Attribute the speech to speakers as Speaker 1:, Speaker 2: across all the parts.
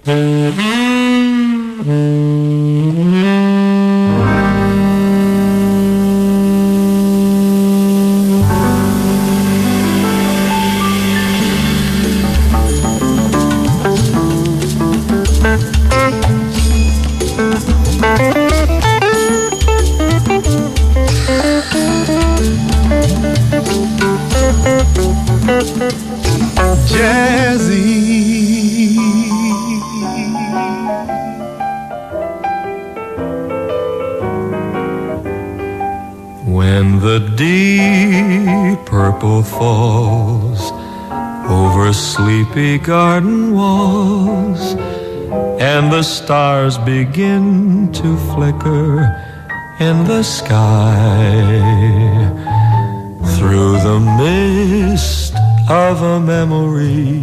Speaker 1: When the deep purple falls over sleepy garden walls, and the stars begin to flicker in the sky, through the mist of a memory,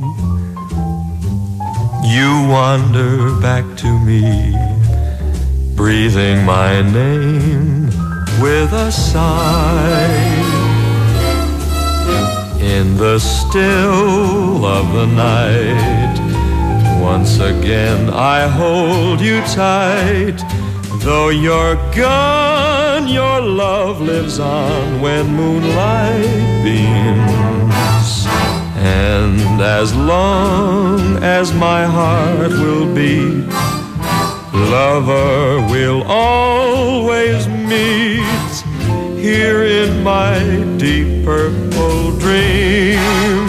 Speaker 1: you wander back to me, breathing my name with a sigh. In the still of the night, once again I hold you tight. Though you're gone, your love lives on when moonlight beams. And as long as my heart will beat, lover, we'll always meet here in my deep purple dream.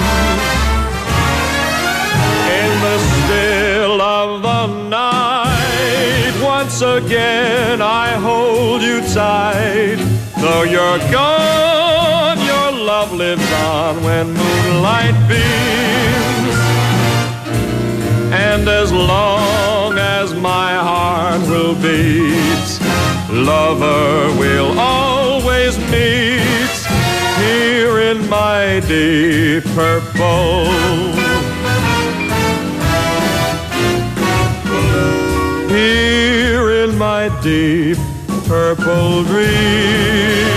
Speaker 1: In the still of the night, once again I hold you tight. Though you're gone, your love lives on when moonlight beams. And as long as my heart will beat, lover, we'll always meet here in my deep purple. Here in my deep purple dream.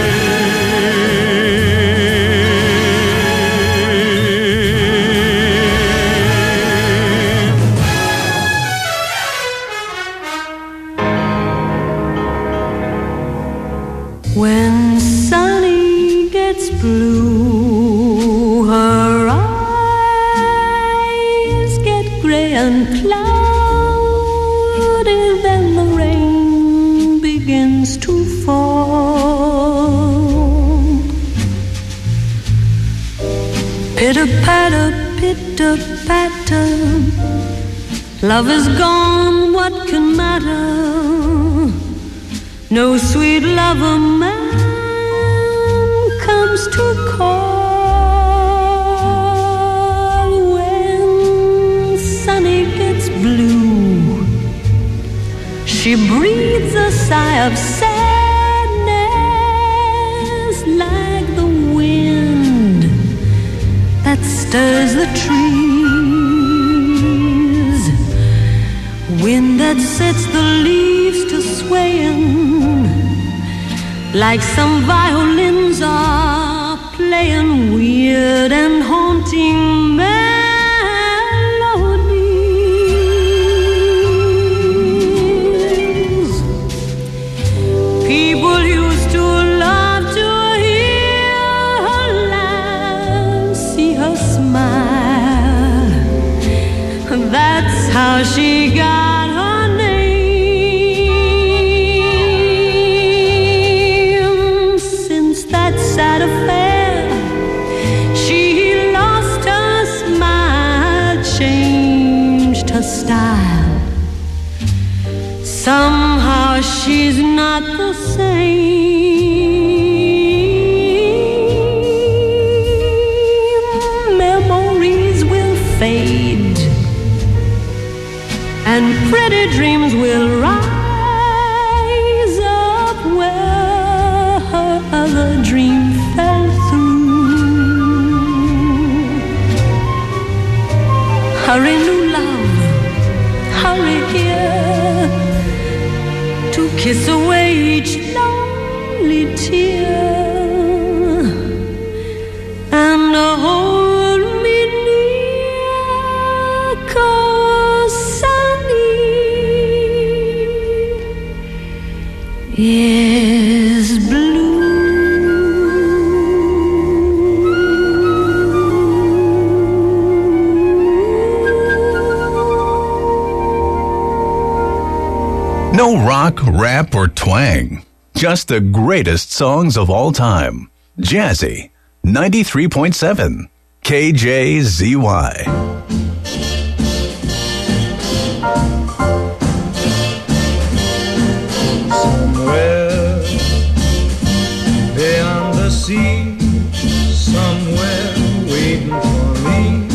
Speaker 2: When Sunny gets blue, her eyes get gray and cloudy, then the rain begins to fall. Pitter-patter, pitter-patter, love is gone, what can matter? No sweet lover man comes to call. When Sunny gets blue, she breathes a sigh of sadness, like the wind that stirs the trees, wind that sets the leaves to swaying, like some violins are playing weird and haunting melodies. People used to love to hear her laugh, see her smile. That's how she got her name. Sad affair, she lost her smile, changed her style. Somehow she's not the same. Memories will fade, and pretty dreams will rise up where her other dream fell through. Hurry, new love, hurry here to kiss away each lonely tear and hold me near, 'cause
Speaker 3: No rock, rap, or twang. Just the greatest songs of all time. Jazzy, 93.7, KJZY.
Speaker 4: Somewhere beyond the sea, somewhere waiting for me,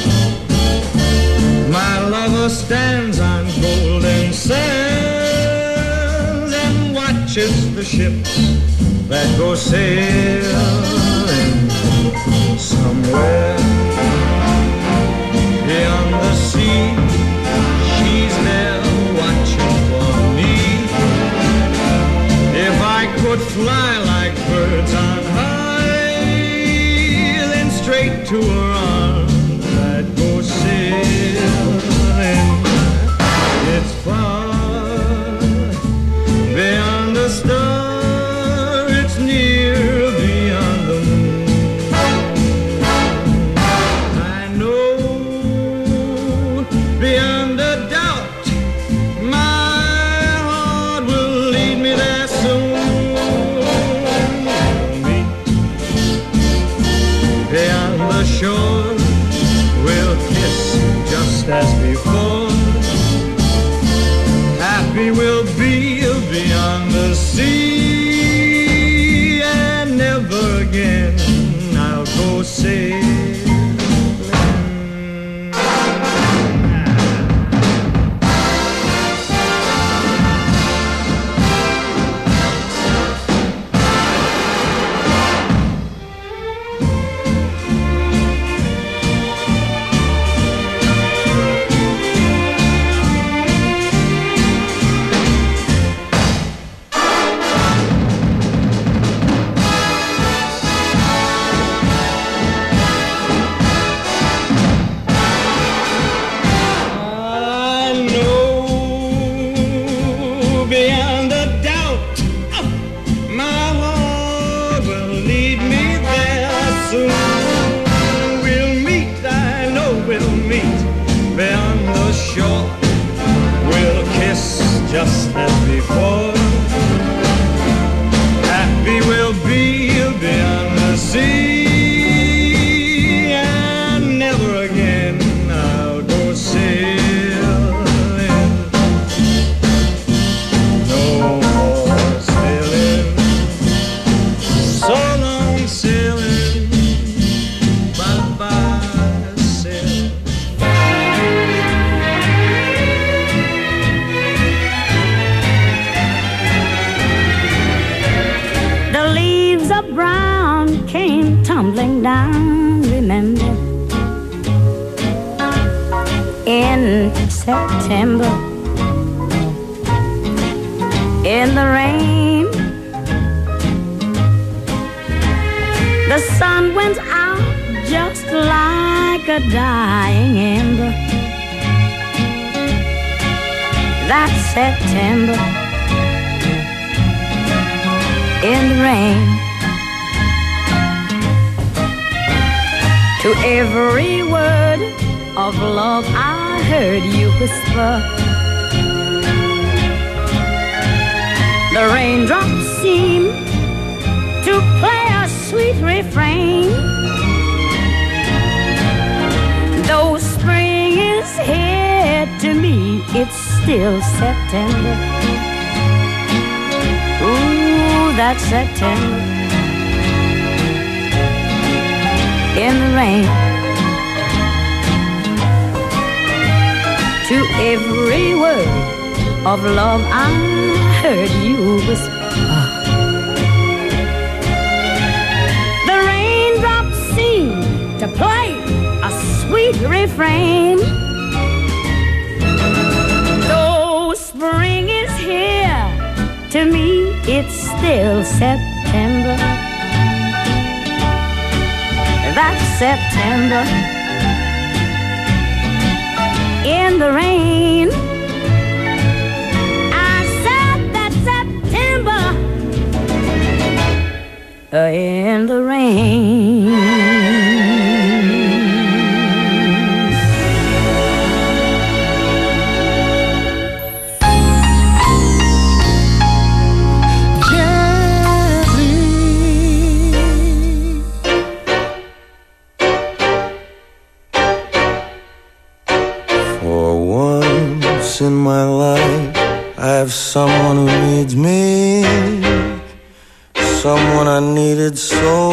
Speaker 4: my lover stands on golden sands and watches the ships that go sailing. Somewhere beyond the sea, she's there watching for me. If I could fly like birds on high, then straight to her arms I'd go sailing. It's far beyond the star, it's near beyond the moon. I know beyond a doubt my heart will lead me there soon. Beyond the shore, we'll kiss just as before. Happy we'll be beyond the sea, and never again I'll go sailing. Just as before, happy we'll be beyond the sea, and never again I'll go sailing. No more sailing, so long sailing, bye-bye sailing.
Speaker 2: Brown came tumbling down, remember, in September, in the rain. The sun went out just like a dying ember. That September, in the rain. To every word of love I heard you whisper, the raindrops seem to play a sweet refrain. Though spring is here, to me it's still September. Ooh, that's September in the rain. To every word of love I heard you whisper, the raindrops seem to play a sweet refrain. Though spring is here, to me it's still September. That's September in the rain. I said that's September in the rain.
Speaker 5: once in my life I have someone who needs me, someone I needed so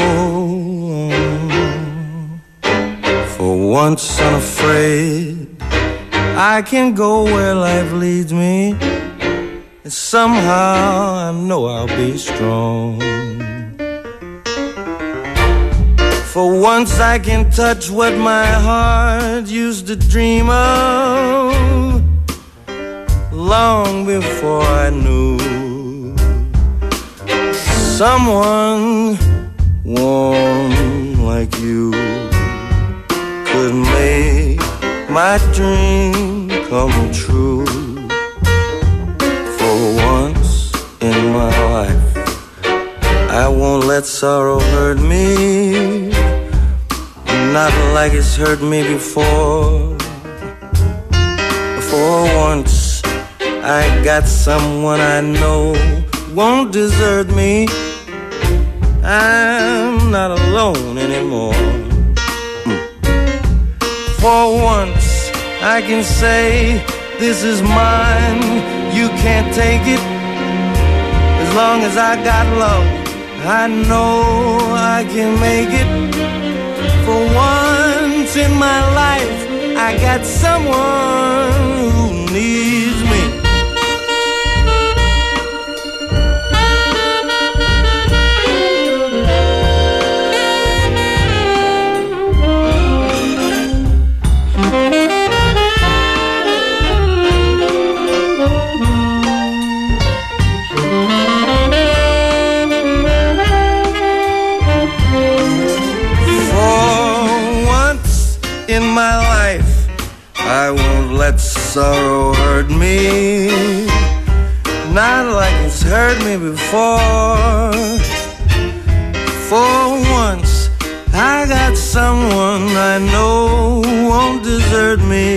Speaker 5: long. For once unafraid, I can go where life leads me, and somehow I know I'll be strong. For once I can touch what my heart used to dream of, long before I knew someone warm like you could make my dream come true. For once in my life, I won't let sorrow hurt me, not like it's hurt me before. For once I got someone I know won't desert me, I'm not alone anymore. For once I can say, this is mine, you can't take it. As long as I got love, I know I can make it. For once in my life, I got someone who needs me. In my life, I won't let sorrow hurt me, not like it's hurt me before. For once, I got someone I know won't desert me,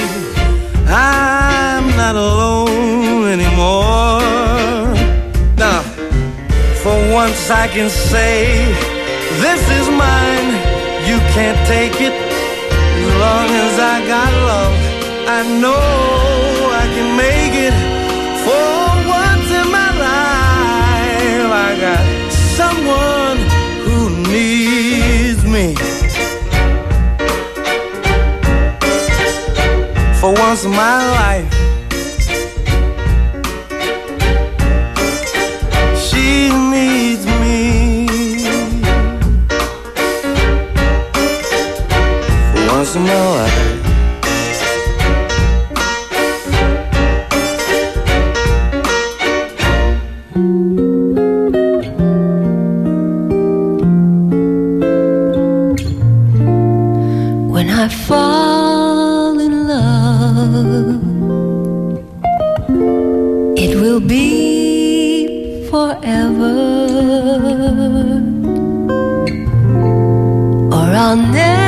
Speaker 5: I'm not alone anymore. Now, for once I can say, this is mine, you can't take it. As long as I got love, I know I can make it. For once in my life, I got someone who needs me. For once in my life, she needs me. Once in my life.
Speaker 2: When I fall in love, it will be forever, or I'll never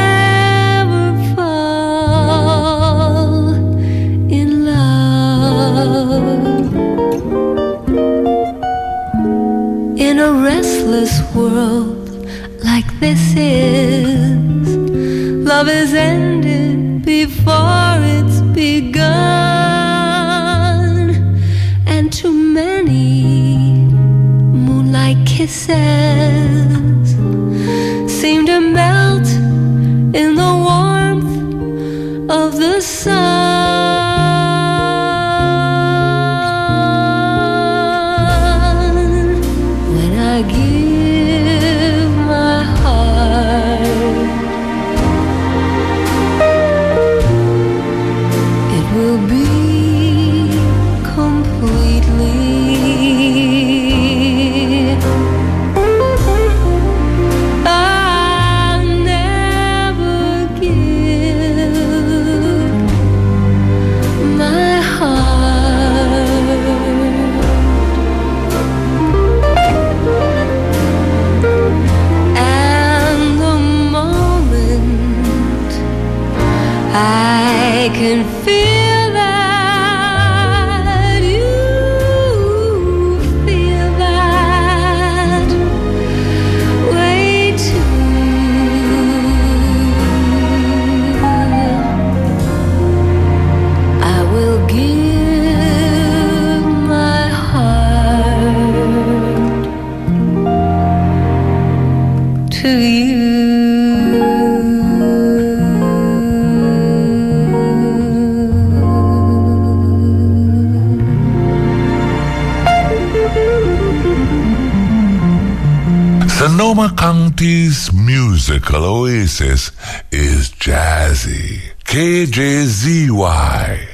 Speaker 2: in a restless world like this is. Love is ended before it's begun, and too many moonlight kisses seem to melt in the warmth of the sun. I give my heart, it will be completely. I'll never
Speaker 6: Sonoma County's musical oasis is Jazzy. KJZY.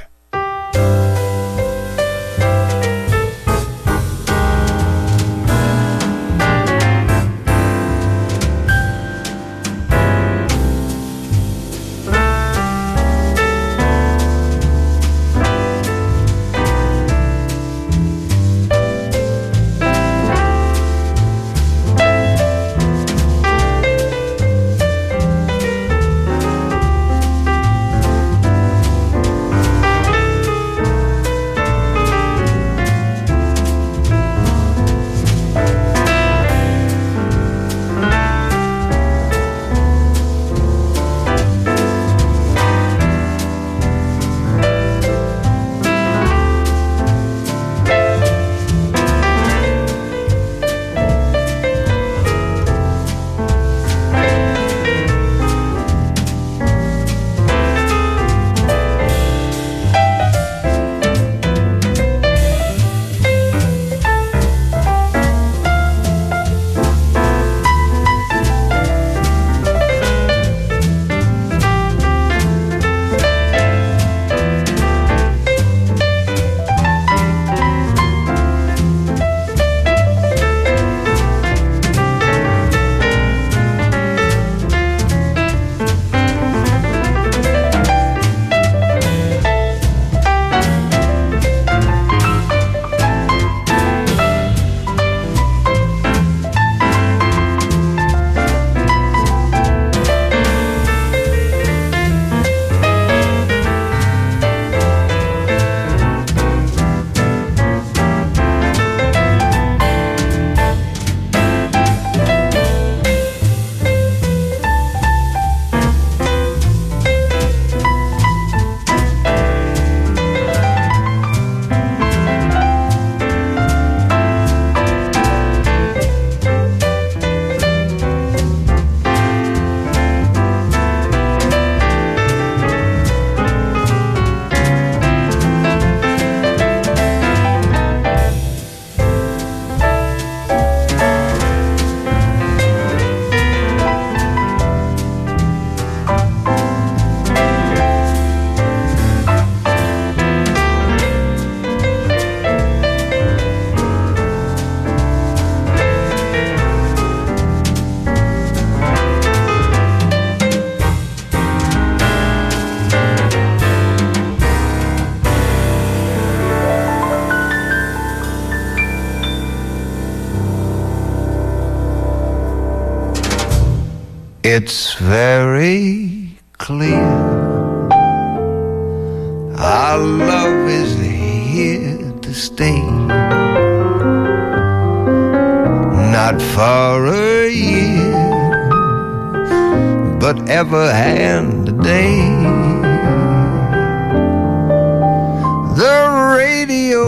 Speaker 5: It's very clear our love is here to stay. Not for a year, but ever and a day. The radio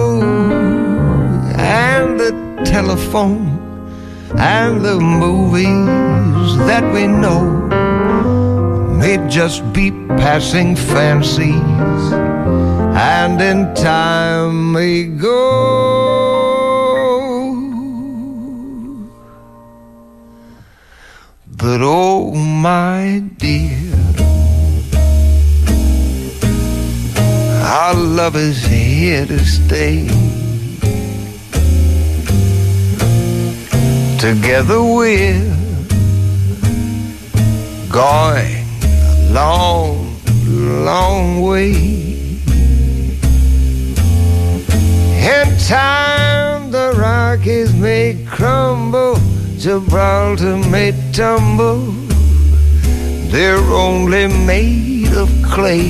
Speaker 5: and the telephone and the movies that we know may just be passing fancies, and in time may go. But oh my dear, our love is here to stay. Together we're going a long, long way. In time the Rockies may crumble, Gibraltar may tumble. They're only made of clay,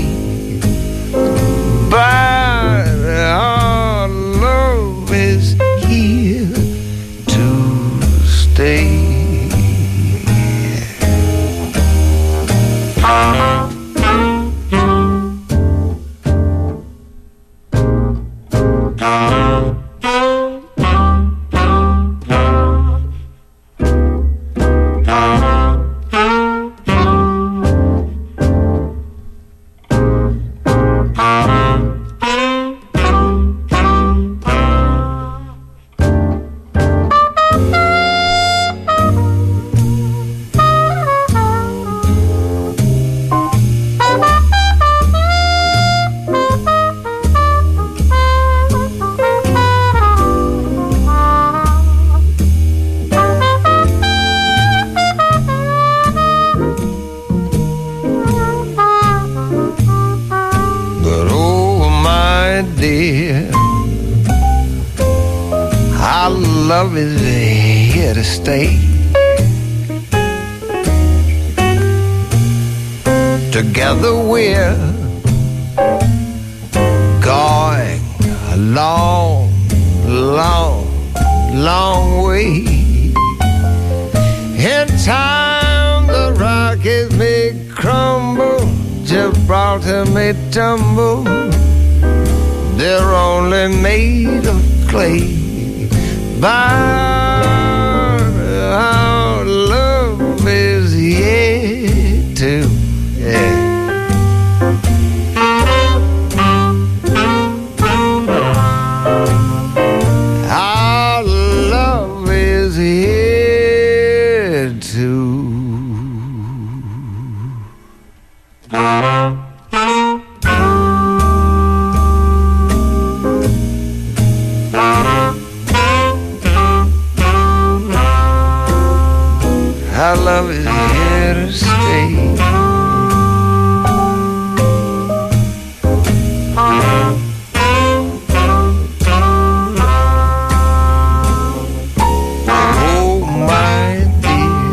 Speaker 5: but our love is here to stay. dear, our love is here to stay. Together we're going a long, long, long way. In time the Rockies may crumble, Gibraltar may tumble, they're only made of clay. But our love is yet to, our love is yet to. Our love is here to stay. Oh, my dear,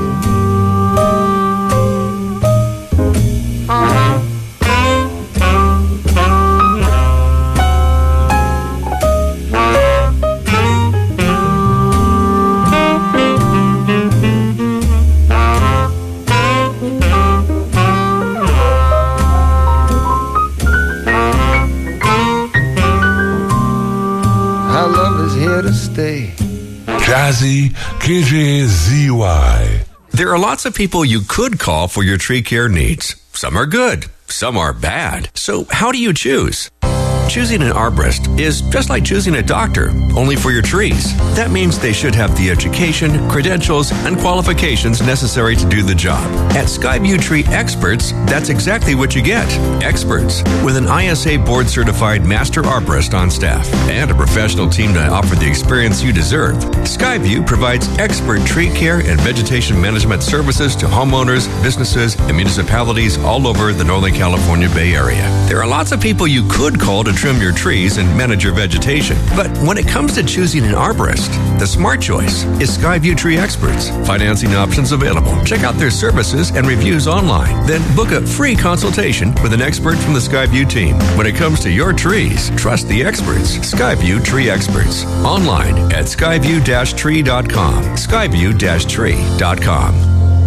Speaker 5: our love is here to stay.
Speaker 6: Jazzy KJZY.
Speaker 7: There are lots of people you could call for your tree care needs. Some are good, some are bad. So how do you choose? Choosing an arborist is just like choosing a doctor, only for your trees. That means they should have the education, credentials, and qualifications necessary to do the job. At Skyview Tree Experts, that's exactly what you get. Experts with an ISA board-certified master arborist on staff and a professional team to offer the experience you deserve. Skyview provides expert tree care and vegetation management services to homeowners, businesses, and municipalities all over the Northern California Bay Area. There are lots of people you could call to trim your trees and manage your vegetation. But when it comes to choosing an arborist, the smart choice is Skyview Tree Experts. Financing options available. Check out their services and reviews online. Then book a free consultation with an expert from the Skyview team. When it comes to your trees, trust the experts. Skyview Tree Experts. Online at skyview-tree.com. Skyview-tree.com.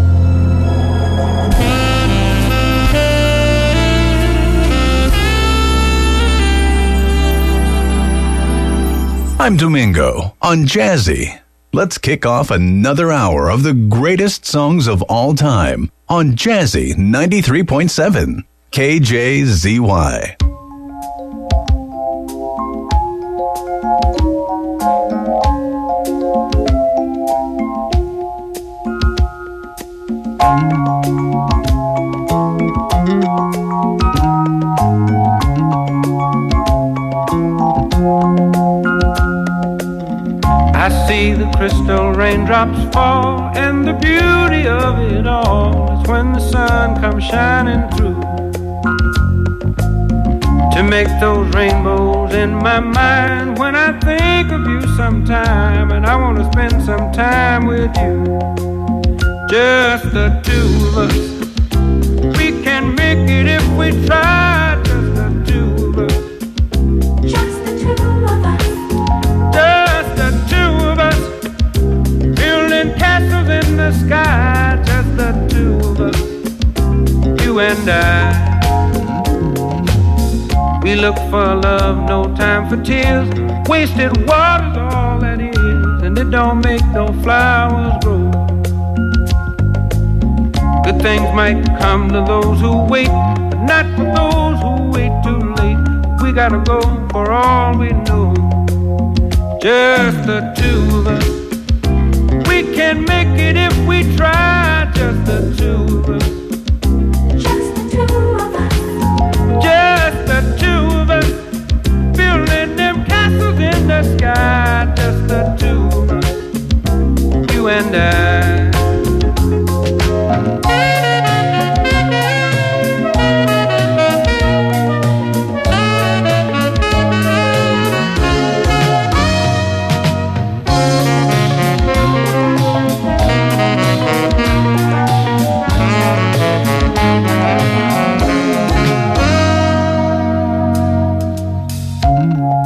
Speaker 3: I'm Domingo on Jazzy. Let's kick off another hour of the greatest songs of all time on Jazzy 93.7 KJZY.
Speaker 8: I see the crystal raindrops fall, and the beauty of it all is when the sun comes shining through to make those rainbows in my mind. When I think of you sometime, and I want to spend some time with you, just the two of us. We can make it if we try, just the two of us.
Speaker 9: Just the two of us.
Speaker 8: Just the two of us, building castles in the sky. Just the two of us, you and I. We look for love, no time for tears. Wasted water's all that is, and it don't make no flowers grow. Good things might come to those who wait, but not for those who wait too late. We gotta go for all we know. Just the two of us. We can make it if we try. Just the two of us.
Speaker 9: Just the two of us.
Speaker 8: Just the two of us. Building them castles in the sky. Just the two of us. You and I.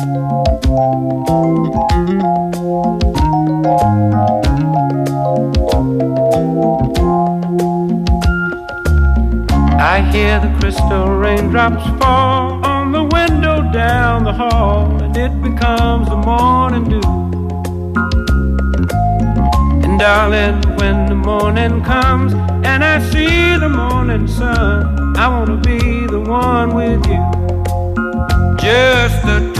Speaker 8: I hear the crystal raindrops fall on the window down the hall, and it becomes the morning dew. And darling, when the morning comes and I see the morning sun, I wanna be the one with you. Just the two